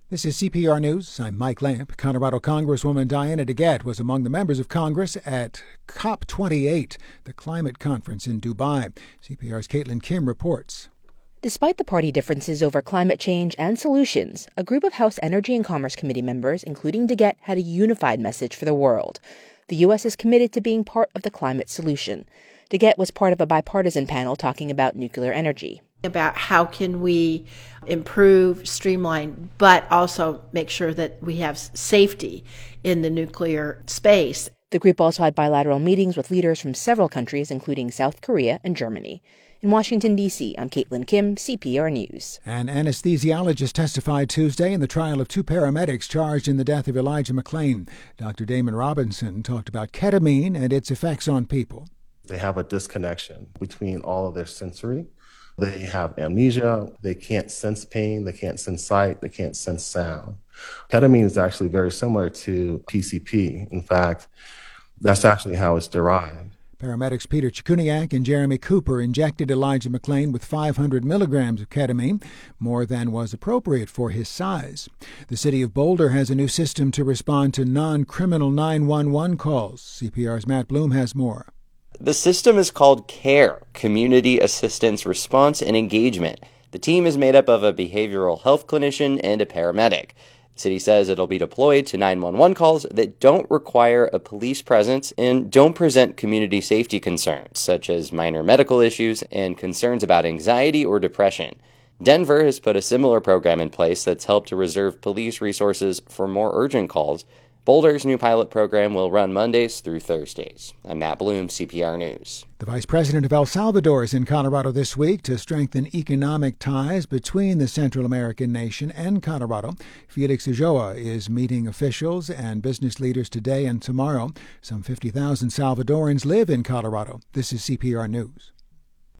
This is CPR News. I'm Mike Lamp. Colorado Congresswoman Diana DeGette was among the members of Congress at COP28, the climate conference in Dubai. CPR's Caitlin Kim reports. Despite the party differences over climate change and solutions, a group of House Energy and Commerce Committee members, including DeGette, had a unified message for the world. The U.S. is committed to being part of the climate solution. DeGette was part of a bipartisan panel talking about nuclear energy. About how can we improve, streamline, but also make sure that we have safety in the nuclear space. The group also had bilateral meetings with leaders from several countries, including South Korea and Germany. In Washington, D.C., I'm Caitlin Kim, CPR News. An anesthesiologist testified Tuesday in the trial of two paramedics charged in the death of Elijah McClain. Dr. Damon Robinson talked about ketamine and its effects on people. They have a disconnection between all of their sensory. They have amnesia, they can't sense pain, they can't sense sight, they can't sense sound. Ketamine is actually very similar to PCP. In fact, that's actually how it's derived. Paramedics Peter Chikuniak and Jeremy Cooper injected Elijah McClain with 500 milligrams of ketamine, more than was appropriate for his size. The city of Boulder has a new system to respond to non-criminal 911 calls. CPR's Matt Bloom has more. The system is called CARE, Community Assistance Response and Engagement. The team is made up of a behavioral health clinician and a paramedic. The city says it'll be deployed to 911 calls that don't require a police presence and don't present community safety concerns, such as minor medical issues and concerns about anxiety or depression. Denver has put a similar program in place that's helped to reserve police resources for more urgent calls. Boulder's new pilot program will run Mondays through Thursdays. I'm Matt Bloom, CPR News. The Vice President of El Salvador is in Colorado this week to strengthen economic ties between the Central American nation and Colorado. Felix Ulloa is meeting officials and business leaders today and tomorrow. Some 50,000 Salvadorans live in Colorado. This is CPR News.